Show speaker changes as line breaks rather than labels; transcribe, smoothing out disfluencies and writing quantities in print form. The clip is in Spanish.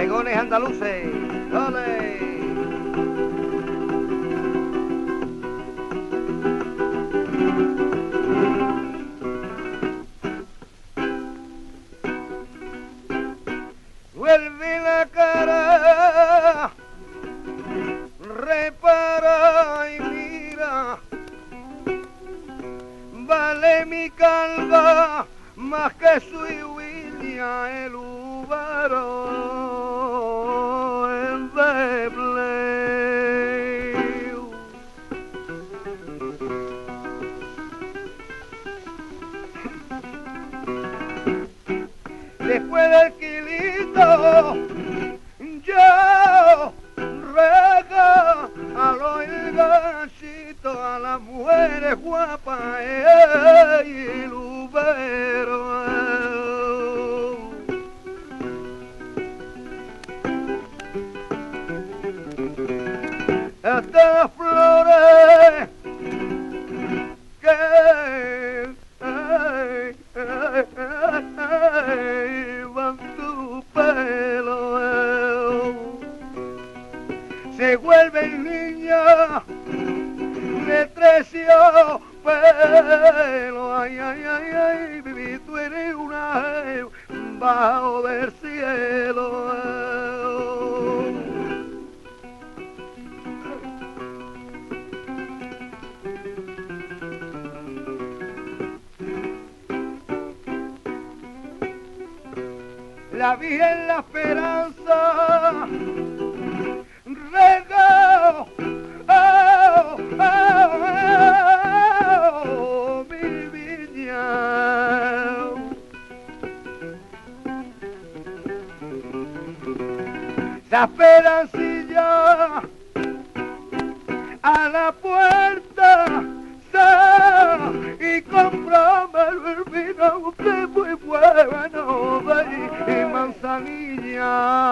Bodegones andaluces. ¡Ole! Vuelve la cara, repara y mira, vale mi calva más que su William el Ubaro en Bebleu. Después del quilito yo rega a los gancitos, a las mujeres guapas y lubero. Estas flores que van tu pelo se vuelven niñas de trecio pelo. Ay, ay, ay, ay, viví, tú eres una bajo del cielo. La Virgen la esperanza regó, oh, oh, oh, mi viña. La esperancilla a la puerta y comprame el vino, usted muy bueno, y manzanilla.